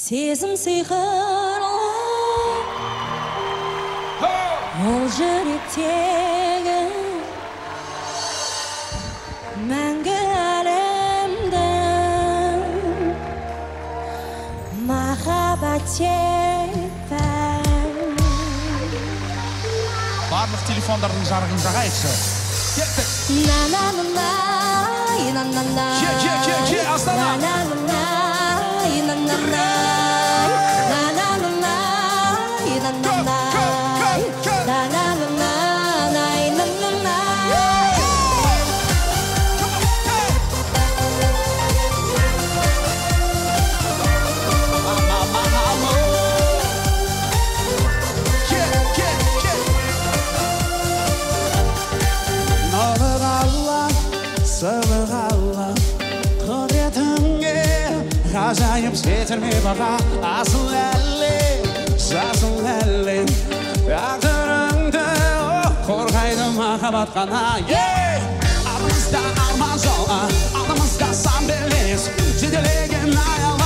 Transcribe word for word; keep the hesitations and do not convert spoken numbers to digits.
сезім сиқырлы ол жүректегі мәңгі әлемді махаббат тек пән. Барлық телефондардың жарығын жағайықшы. Кеттік. На-на-на-на, на-на-на. Ке, ке, ке, ке, Астана. На-на-на-на, на-на-на. На-на-на-на, на-на-на. На-на-на-на, на-на-на. Сыйлық алла құдіретіңе ғажайып жетірме баға асыл әлі жасыл әлі тағдырыңды қорғайды махаббат қана артымызда арман жол алдымызда сан белес жетелеген аял